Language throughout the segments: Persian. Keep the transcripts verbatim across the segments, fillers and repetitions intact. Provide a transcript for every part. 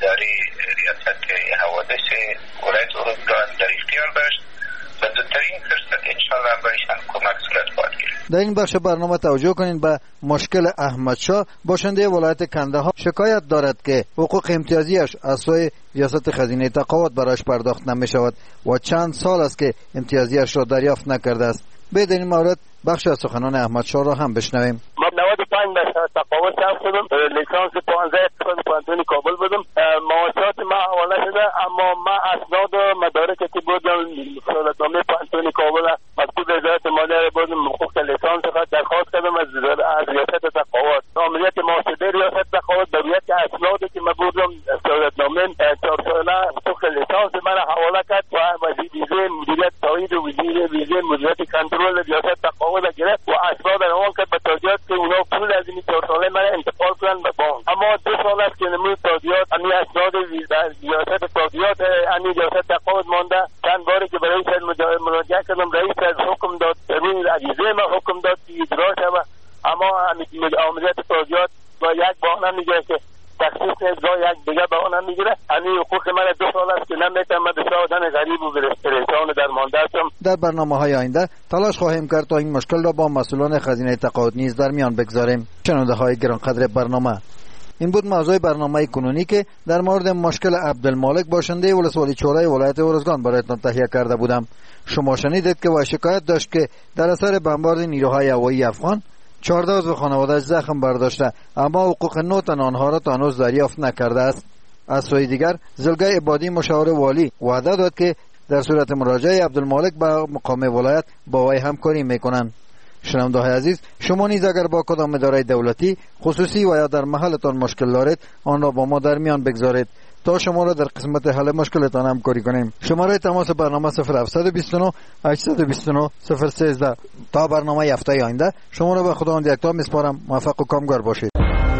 اداره ریاست حوادث ولایت ارزگان در اختیار داشت و زودترین فرصت انشاءالله برایشان کمک صورت خواهد گرفت. در این بخش برنامه توجه کنید به مشکل احمد شاه. باشنده ولایت کندهار شکایت دارد که حقوق امتیازیش از سوی ریاست خزینه تقاعد برایش پرداخت نمی شود و چند سال است که امتیازیش را دریافت نکرده است. به در این مورد بخش از سخنان احمد شاه را هم بشنویم. من نود و پنج درصد تقاعد ثبت شدم، لیسانس پانزده اقتصاد پانتونی کابل بودم، معاشات ما حواله شده، اما من اسناد و مدارک که بودم سعادتنامه پانتونی کابل مکتوب وزارت مالیه بودم، حقوق لیسانس خود درخواست کردم از از ریاست تقاعد. عملیات محاسبه ریاست تقاعد به رویت اسنادی که من بودم سعادتنامه چهار ساله حقوق لیسانس من حواله کرد و وزیر مدیریت تایید و وزیر وزیر مدیریت کنترل ریاست تقاعد گرفت و اسناد روان کرد به تاجیات که اونا پول از این چهار ساله من انتقال کنن به بانک. اما دو سال است که نمود تاجیات همین اسناد ریاست تاجیات همین ریاست تقاعد مانده. چند باری که برای رئیس مراجعه کردم، رئیس از حکم داد همین عریضه ما حکم داد که اجرا شود، اما همین عملیات تاجیات و یک بهانه میگه که تخصیص نزا یک دیگه بهانه میگیره. همین حقوق من دو سال است که نمیتونم من بسیار آدم غریب و پریشان درمانده هستم. در برنامه‌های آینده تلاش خواهیم کرد تا این مشکل را با مسئولان خزینه تقاعد نیز در میان بگذاریم. شنونده‌های گرانقدر برنامه، این بود موضوع برنامه کنونی که در مورد مشکل عبدالمالک باشنده ولسوالی چوره ولایت ارزگان برایتان تهیه کرده بودم. شما شنیدید که و شکایت داشت که در اثر بمبارد نیروهای هوایی افغان چهارده عضو خانواده‌اش زخم برداشته، اما حقوق نه تن آنها را تا هنوز دریافت نکرده است. از سوی دیگر زلگه عبادی مشاور والی وعده داد که در صورت مراجعه عبدالمالک به مقام ولایت با وی همکاری میکنند. شنونده‌های عزیز، شما نیز اگر با کدام اداره دولتی خصوصی و یا در محلتان مشکل دارید، آن را با ما در میان بگذارید تا شما را در قسمت حل مشکلتان همکاری کنیم. شماره تماس برنامه صفر هفت دو نه هشت دو نه صفر یک سه. تا برنامه هفته آینده شما را به خداوند یکتا میسپارم. موفق و کامگار باشید.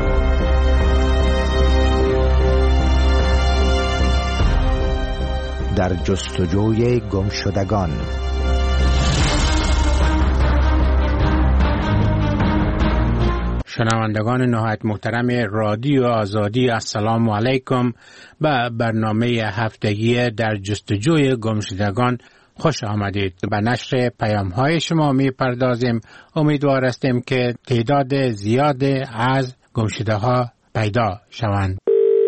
در جستجوی گمشدگان. شنوندگان نهایت محترم رادیو آزادی، السلام علیکم. به برنامه هفتگی در جستجوی گمشدگان خوش آمدید. به نشر پیام های شما می پردازیم. امیدوار هستیم که تعداد زیاد از گمشده ها پیدا شوند.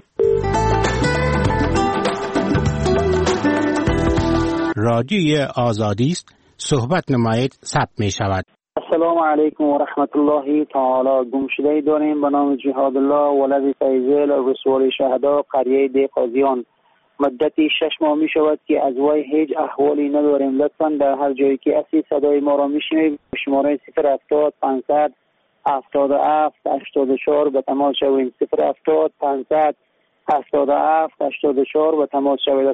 رادیوی آزادی است، صحبت نمایید، ثبت می شود. السلام علیکم و رحمت الله تعالی. گمشده داریم به نام جهاد الله ولد فیضل رسول شهدا قریه دی قاضیان. مدتی شش ماه می شود که از وی هیچ احوالی نداریم. لطفا در هر جایی که هستی صدای ما را می شنوید شماره صفر هفتاد پانصد هفتاد و هفت هشتاد و چهار به تماس شوید. صفر هفتاد پانصد هفتاد و هفت هشتاد و چهار به تماس شوید.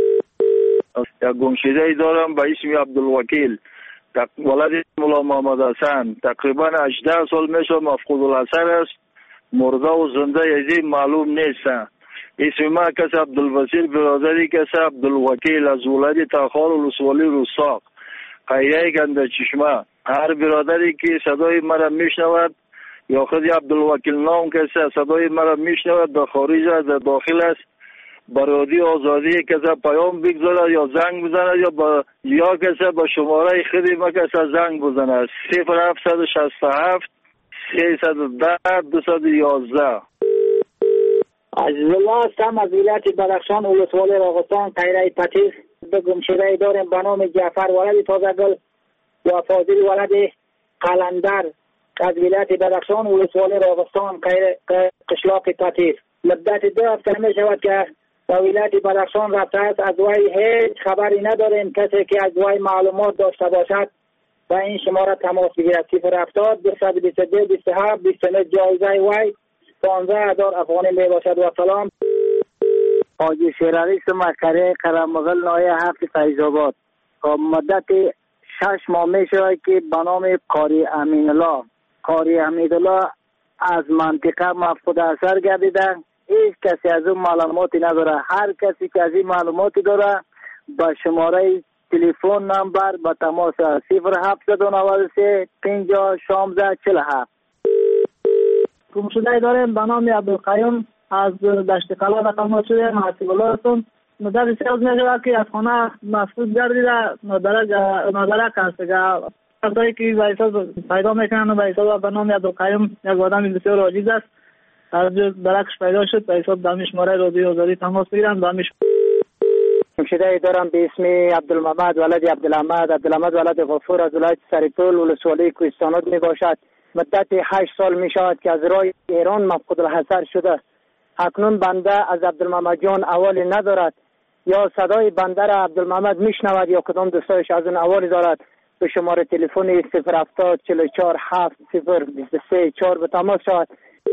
گمشده دارم به اسم عبدالوکیل ولد مولا محمد حسن. تقریبا هجده سال میشه مفقود الاثر است. مرده و زنده یزی معلوم نیست. اسم ما کس عبدالوسیل برادری کس عبدالوکیل از ولد تخار ولسوالی روساق قریه گنده چشمه. هر برادری که صدای مرا میشنود یا خود عبدالوکیل نام کسی صدای مرا میشنود در خارج است در داخل است برادی آزادی کسی پیام بگذارد یا زنگ بزند یا با یا کسی با شماره خودی ما کسی زنگ بزند. صفر هفتصد و شصت و هفت سیصد و ده دویست و یازده. عزیزالله هستم از ولایت بدخشان ولسوالی راغستان قریه پتیس. به گمشده داریم به نام جعفر ولد تازگل و فاضل ولد قلندر از ولایت بدخشان ولسوالی راغستان قشلاق پتیس. مدت دو هفته می شود که به ولایت بدخشان رفته است. از وی هیچ خبری نداریم. کسی که از وی معلومات داشته باشد و این شماره تماس بگیرد. صفر هفتاد دویست و بیست و دو بیست و هفت بیست و نه. جایزه وی پانزده هزار افغانی می باشد. و سلام. حاجی شیرعلی مکره قرمغل نایه هفت فیض‌آباد. مدت شش ماه می شود که به نام قاری امین الله قاری امین الله از منطقه مفقود اثر گردیده. هیچ کسی از اون معلوماتی نداره. هر کسی که از این معلوماتی داره با شماره تلفن نمبر با تماس صفر هفتصد و نود و سه پنجاه شانزده چهل و هفت. گمشده داریم به نام عبدالقیوم از دشت قلات تماس شده. محسیب الله هستم. مدت بسیار می شود که از خانه مفقود گردیده مدرک است که کسایی که به حساب پیدا میکنن و به حساب به نام عبدالقیوم یک آدم بسیار عاجز است، از درکش پیدا شد به حساب دمی شماره رادیو آزادی تماس بگیرن. دمی شده دارم به اسم عبدالمحمد ولد عبدالحمد عبدالحمد ولد غفور از ولایت سرپل ولسوالی کوهستانات می باشد. مدت هشت سال می شود که از راه ایران مفقود الحضر شده. اکنون بنده از عبدالمحمد جان احوالی ندارد، یا صدای بنده را عبدالمحمد میشنود یا کدام دوستایش از اون احوالی دارد. به شماره تلفن صفر هفتاد چهل و چهار هفت صفر بیست و سه چهار به تماس شود.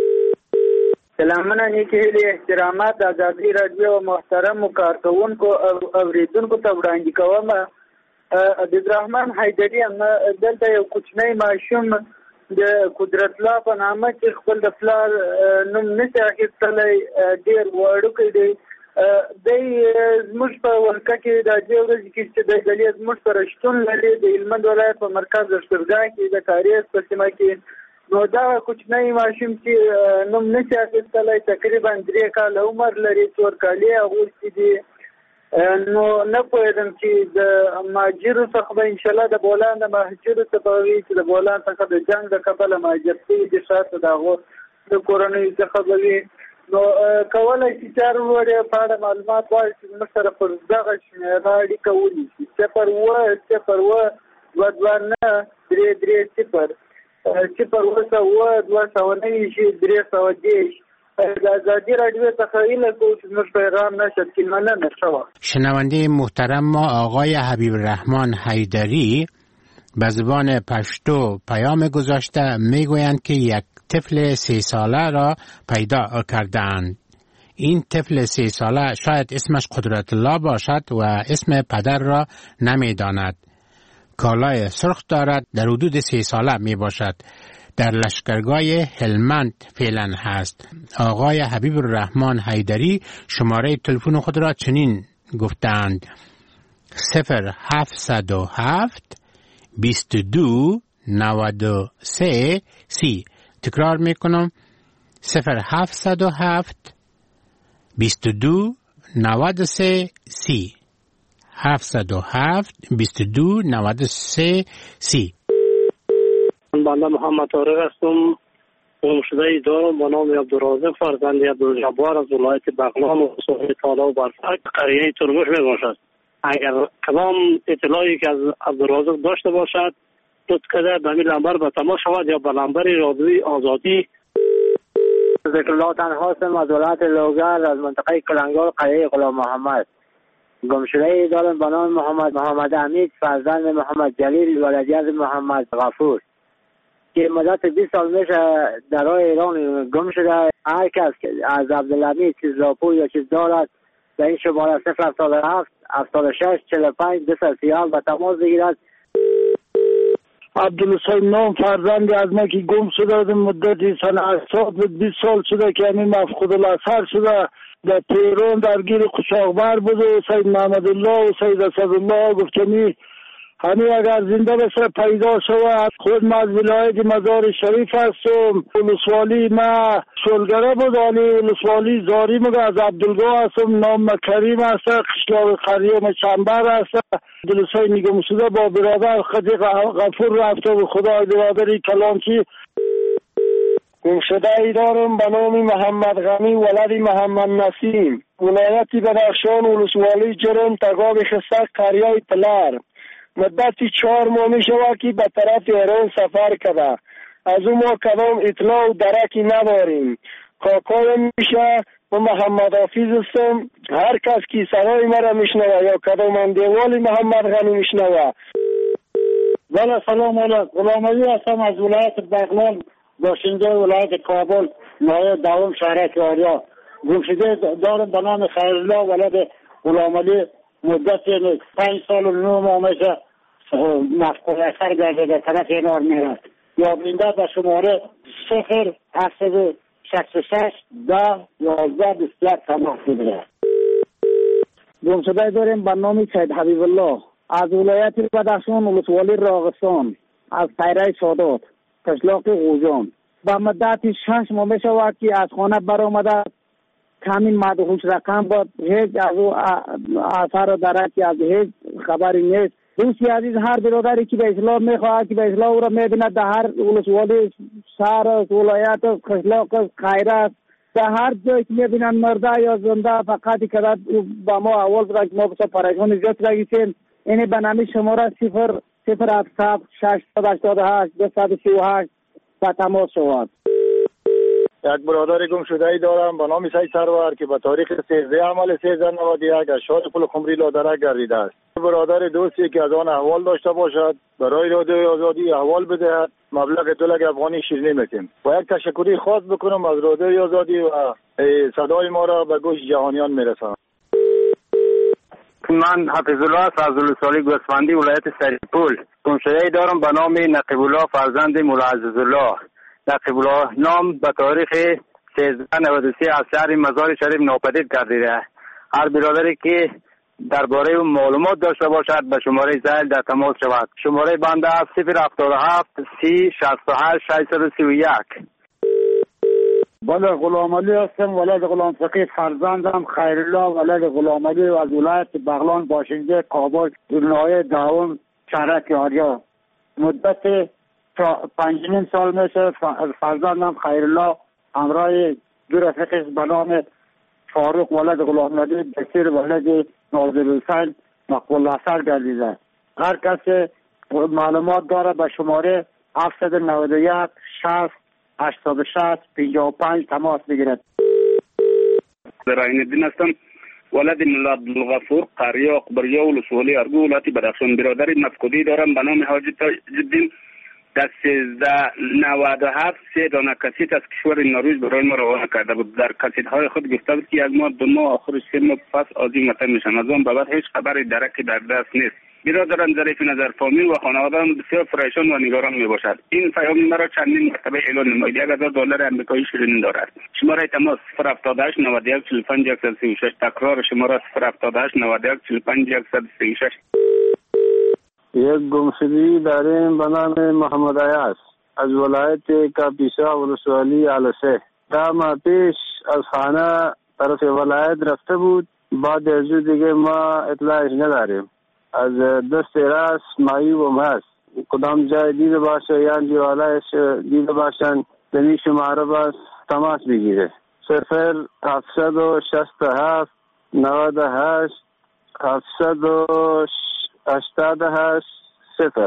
سلامونه نیکی هیلی احترامات د ازادي رادیو محترم کارکونکو او اوریدونکو ته وړاندې کوم. عبدالرحمن حیدري هم دلته یو کوچنی ماشوم د قدرت الله په نامه چې خپل د پلار نوم نشي اخیستلی، ډېر وړوکی دی. دی زموږ په ولکه کې د دې ورځې کې چې دی دلې زموږ سره شتون لري د هلمند ولایت په مرکز اشترګاه کې د کاریز په سیمه کې. نو دا کوچنی ماشوم چې نوم نشي اخیستلی تقریبا درې کاله عمر لري، څور کالې اغوستي دي. نو نه پوهېدم چې د مهاجرو څخه به انشاءالله د بولان د مهاجرو څخه به وي چې د بولان څخه د جنګ د کبله مهاجر شوي دي، شاته د هغو د کورنیو څخه به وي. نو کولی شي چار وړې په اړه معلومات غواړي چې زموږ سره پر دغه شمېره اړیکه ونیسي. صفر اووه صفر اووه دوه دوه نه درې درې صفر صفر اووه سوه اووه دوه سوه نوي شي درې سوه دېرش. د ازادي رادیو څخه هیله کوو چې زموږ پیغام نشد که مننه شوه. شنونده محترم ما آقای حبیب الرحمن حیدری به زبان پشتو پیام گذاشته، میگویند که یک طفل سه ساله را پیدا کردند. این طفل سه ساله شاید اسمش قدرت الله باشد و اسم پدر را نمیداند. کالای سرخ دارد، در حدود سه ساله می باشد. در لشکرگاه هلمند فعلا هست. آقای حبیب الرحمن حیدری شماره تلفن خود را چنین گفتند: صفر هفتصد و هفت بیست و دو نود و سه سی. تکرار میکنم: صفر هفتصد و هفت بیست و دو نود و سه سی. هفتصد و هفت بیست و دو نود و سه سی. بنده محمد طارق هستم. گمشده دارم به نام عبدالرازق فرزند عبدالجبار از ولایت بغلان و صحبه تالا و برفک قریه ترمش می باشد. اگر کدام اطلاعی که از عبدالرازق داشته باشد لطف کرده به این لمبر به تماس شود یا به لمبر رادیوی آزادی. ذکر الله تنها هستم از ولایت لوگر از منطقه کلنگار قریه غلام محمد. گمشده دارم به نام محمد محمد حمید فرزند محمد جلیل ولدی از محمد غفور که مدت بیست سال میشه در راه ایران گم شده. هر کس از عبدالحمید چیز راپور یا چیز دارد به این شماره صفر هفتاد و هفت هفتاد و شش چهل و پنج دویست و سی و هفت به تماس بگیرد. عبدالحسین نام فرزند از ما که گم شده مدتی سنه هشتاد بیست سال شده که همین مفقود الاثر شده. در تهران درگیر قشاقبر بود و سید محمد الله و سید اسدالله گفتنی همین اگر زنده بشه پیدا شود. خود من از ولایت مزار شریف هستم. ولسوالی ما شلگره بود، ولی ولسوالی زاری مگه از عبدالگاه هستم. نام کریم هست، قشلاق قریم چنبر هست. عبدالحسین نگم شده با برادر خدیق غفور رفته و خدای برادری کلانچی. گمشده ای دارم به نام محمد غنی ولد محمد نسیم، ولایت بدخشان، ولسوالی جرم، تگاب خستک، قریه پلر. مدتی چهار ماه می شود که به طرف ایران سفر کرده. از اون ما کدام اطلاع و درکی نداریم. کاکای میشه و محمد حافظ هستم. هر کس که سرای مرا میشنوه یا کدام اندیوالی محمد غنی میشنوه. بله سلام علیکم. غلام علی هستم از ولایت بغلان، باشنده ولایت کابل، نایب دوم شهر کاریا. گمشده دارم به نام خیرالله ولد غلام علی. مدت پنج سال و نه ماه میشه مفقود اثر گرده در طرف اینار میرد. یا بینده به شماره صفر هفتصد شصت و شش ده یازده بیست و یک تماس بگیرد. گمشده داریم به نام سید حبیب الله از ولایت بدخشان، ولسوالی راغستان، از پیره سادات، قشلاق غوجان. به مدت شش ماه میشود که از خانه برآمده همین مدهوش رقم بود، هیچ از او آثار و درکی از هیچ خبری نیست. دوستی عزیز، هر برادری که به اسلام میخواهد که به اسلام او را میبیند در هر ولسوالی شهر است، ولایت است، قشلاق است، خیره است، در هر جایی که میبینند مرده یا زنده فقط که با ما اول را که ما بسا پریشان زیاد رگیسیم. اینه به نامی شماره صفر صفر هفت ششصد و هشتاد و هشت دویست و سی و هشت با تماس شود. یک برادر گم شده ای دارم به نام سید سرور که به تاریخ سیزده عمل سیزده نود و یک از شهر پل خمری لادرک گردیده است. برادر دوستی که از آن احوال داشته باشد برای رادیوی آزادی احوال بدهد، مبلغ دو لک افغانی شیرینی میتیم. و یک تشکری خاص بکنم از رادیوی آزادی و صدای ما را به گوش جهانیان میرسانم. من حفظ الله فضل سالی گوسفندی ولایت سریپول گم شده ای دارم به نام نقیب الله فرزند مولا عزیزالله. نقیب الله نام به تاریخ سیزده نود و سه از شهر مزار شریف ناپدید گردیده. هر برادری که درباره معلومات داشته باشد به شماره زائل در تماس شود. شماره بنده صفر هفتاد و هفت سی شصت و هشت ششصد و سی و یک. بله، غلام علی هستم، ولد غلام فقید فرزندم خیرالله ولد غلام علی و از ولایت بغلان باشنده کابل دنیای داوم شهرک آریا. مدت پنج نیم سال میشه فرزندم خیرالله همراه دو رفیقش به نام فاروق ولد غلام علی بسیر ولد ناظر حسین مقبول اثر گردیده. هر کسی معلومات داره به شماره هفتصد و نود و یک شصت هشتاد و شش پنجاه و پنج تماس بگیرد. زراین الدین هستم، ولد مولا عبدالغفور قریه اقبریه ولسوالی ارگو ولایت بدخشان. برادر مفقودی دارم به نام حاجی تاج‌الدین. در سیزده نود و هفت سه دانه کسیت از کشور نروژ برای ما روانه کرده بود. در کسیت های خود گفته بود که یک ماه دو ماه آخرش سه ماه پس آزی وطن میشن. از آن بابت هیچ خبری درکی در دست نیست. برادرم ظریف نظر فامیل و خانواده‌ام بسیار پریشان و نگران میباشد. این پیام مرا چندین مرتبه اعلان نماید. یک هزار دلار آمریکایی شیرین دارد. شماره تماس صفر هفتاد و هشت نود و یک چهل و پنج صد و سی و شش. تکرار شماره صفر هفتاد و هشت نود و یک چهل و پنج صد و سی و شش. یک گمشدگی داریم به نام محمد عیاض از ولایت کاپیسا ولسوالی علسه. ده ماه پیش از خانه طرف ولایت رفته بود. بعد از دیگه ما اطلاعش نداریم. از دست راست معیوب هست. کدام جای دیده باشه یا جوالایش دیده باشن دنی شماره باز تماس بگیره. صفر هفتصد و شصت و هفت نود و هشت هفتصد و هشتاد و هشت صفر.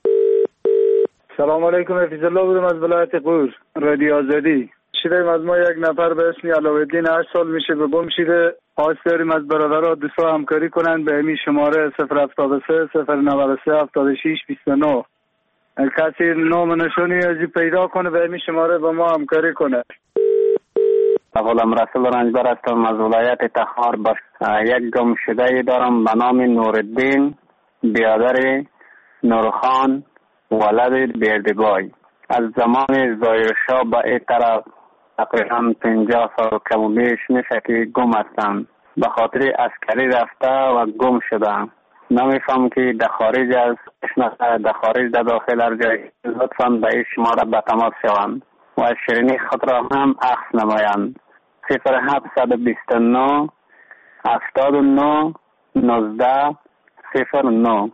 سلام علیکم، حفظ الله بودم از ولایت قور رادیو آزادی. شیریم از ما یک نفر به اسم علاوالدین هشت سال میشه به گم شده. خواست داریم از برادرها دوستا همکاری کنند به امی شماره صفر هفتاد و سه صفر نود و سه هفتاد و شش بیست و نه. کسی نام نشانی ازی پیدا کنه به امی شماره با ما همکاری کنه. غلام رسول رنجبر هستم از ولایت تخار. باش یک گم شده دارم به نام نورالدین برادر نورخان ولد بیردبای. از زمان ظاهرشاه به این طرف تقریبا پنجاه سال کم و بیش میشه که گم هستم. به خاطر عسکری رفته و گم شدم. نمیفهم که در خارج از در خارج در داخل هر جای لطفا به این شماره به تماس شوند و شیرینی خود را هم عکس نمایند. صفر هفتصد و بیست و نه هفتاد و نه نوزده صفر نه.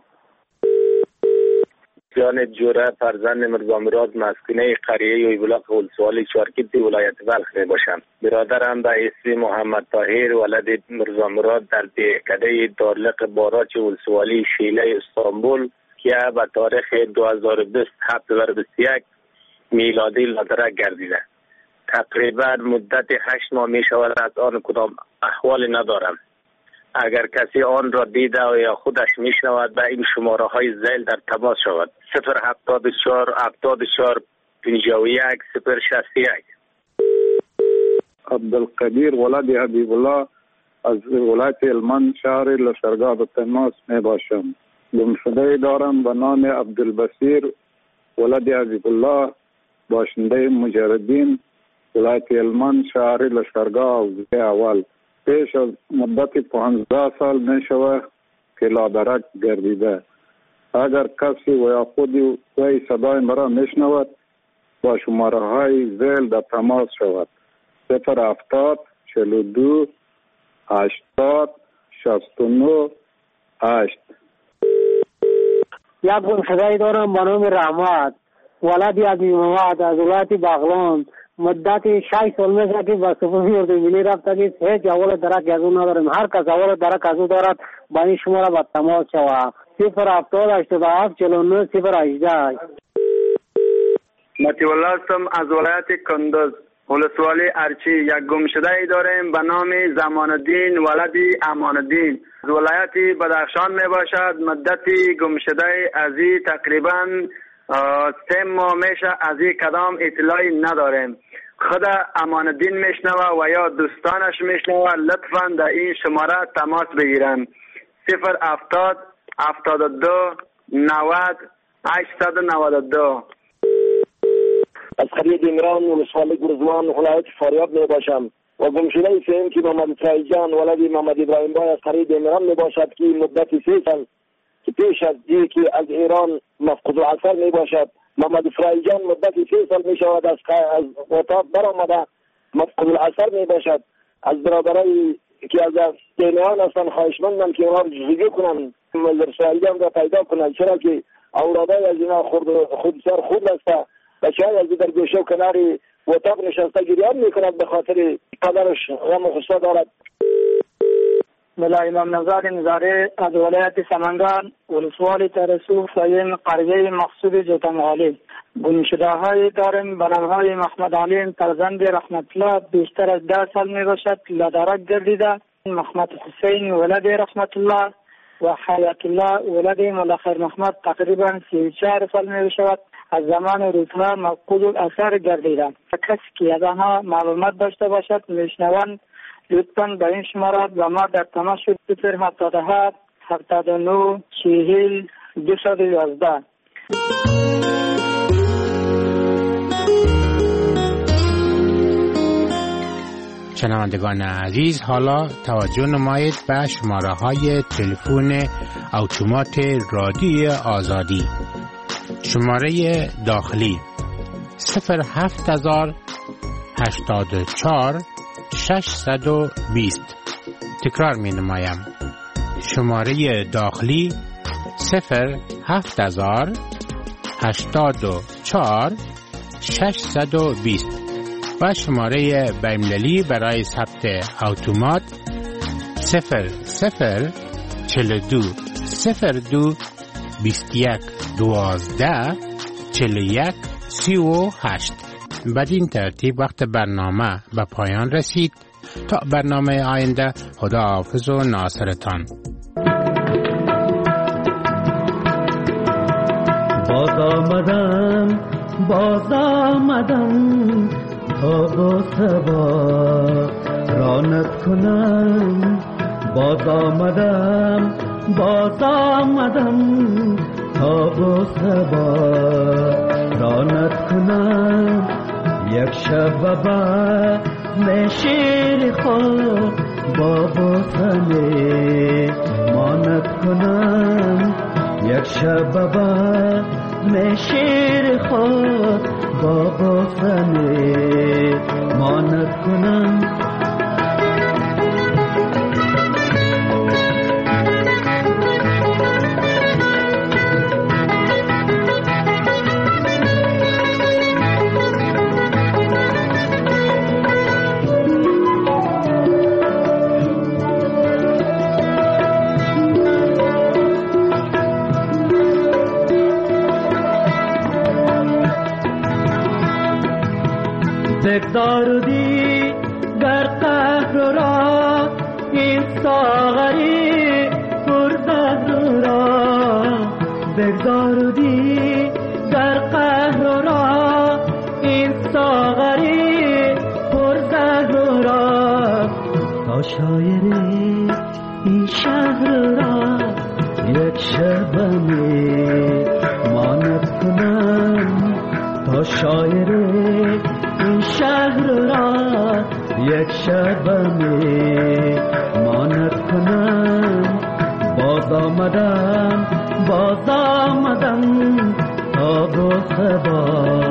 جان جوره فرزند مرزا مراد مسکونه قریه ویبلاق ولسوالی چارکیتی ولایت بلخ می باشم. برادرم به اسم محمد طاهر ولد مرزا مراد در دهکده دارلق باراچ ولسوالی شیله استانبول که به تاریخ دو هزار و بیست هفتاد و بیست و یک میلادی لادرک گردیده. تقریبا مدت هشت ماه می شود از آن کدام احوال ندارم. اگر کسی آن را دیده یا خودش میشنود به این شماره های زیل در تماس شود. صفر هفتاد و چهار هفتاد و چهار پنجاه و یک صفر شصت و یک. عبدالقدیر ولد حبیب الله از ولایت هلمند شهر لشکرگاه به تماس می باشم. گم شده دارم به نام عبدالبصیر ولد حبیب الله باشنده مجردین ولایت هلمند شهر لشکرگاه اول. پیش از مدت پانزده سال می شود که لادرک گردیده. اگر کسی و یا خودی وی صدای مرا می شنود با شماره های زیل در تماس شود. صفر هفتاد چهل و دو هشتاد شصت و نه هشت. یک گمشده دارم به نام رحمت ولدی عزیز محمد از ولایت بغلان. مدت شش سال میشه که به سپاه اردو ملی رفته نیست. هیچ اول درک از اون نداریم. هر کس اول درک از اون دارد با این شماره به تماس شود. صفر هفتاد هشتاد و هفت چهل و نه صفر هجده. مطیع الله هستم از ولایت کندز ولسوالی ارچی. یک گمشده ای داریم به نام زمان الدین ولدی امان الدین از ولایت بدخشان می باشد. مدت گمشده ازی تقریبا سه ماه میشه. از این کدام اطلاعی نداریم. خود امان الدین میشنوه و یا دوستانش میشنوه لطفا در این شماره تماس بگیرن. صفر هفتاد هفتاد و دو نود هشتصد و نود و دو. از قریه دیمران ولسوالی گرزوان ولایت فاریاب می باشم و گمشده سیم که محمد اسرائیل جان ولد محمد ابراهیم بای از قریه دیمران می باشد که مدت سه سال که پیش از دی که از ایران مفقود العصر می باشد. محمد اسرائیل جان مدت سه سال می شود از از اتاق برآمده مفقود العصر می باشد. از برادرای که از دیمیان هستن خواهشمندم که اونا جزگی کنن محمد اسرائیل جان را پیدا کنن، چرا که اولادای از اینا خود خود سر خود است. بچه های از در گوشه و کناری اتاق نشسته گریان میکند به خاطر قدرش غم و غصه دارد. ملا امام نزاد نظاره از ولایت سمنگان ولسوالی ترسوخ سایم قریه مقصود جوتمغالی. گمشده های داریم به نامهای محمد علیم فرزند رحمت الله بیشتر از ده سال می باشد لدرک گردیده. محمد حسین ولد رحمت الله و حیات الله ولد ملخیر محمد تقریبا سی و چهار سال می باشد. از زمان روزها مفقود الاثر گردیدند. کسی که از آنها معلومات داشته باشد میشنوند لطفاً به این شماره و ما در تماس شد. صفر هفتاد و هفت هفتاد و نه چهل دویست و یازده. شنوندگان عزیز، حالا توجه نمایید به شماره های تلفن اتومات رادیو آزادی. شماره داخلی صفر هفت هزار هشتاد و چهار ششصد و بیست. تکرار می نمایم. شماره داخلی صفر هفت هزار هشتاد و چهار ششصد و بیست و شماره بین‌المللی برای ثبت اتومات صفر صفر چهل و دو صفر دو بیست و یک دوازده چهل و یک سی و هشت. بدین ترتیب وقت برنامه به پایان رسید. تا برنامه آینده، خدا حافظ و ناصرتان. باز آمدم باز آمدم تا با سبا رانت کنم. باز آمدم باز آمدم تا با سبا رانت کنم. یک شب بعد نشیر خود با بوسنه مانت کنم. یک شب بعد نشیر خود با بوسنه مانت کنم. بگذاردی در قهر را این ساغری پرزهر را. بگذاردی در قهر را این ساغری پرزهر را. تا شاعری این شهر را یک شبنه مانت کنم. تا شاعری این شهر را یک شبنه مانت کنم. باز آمدم باز آمدم تا با سبا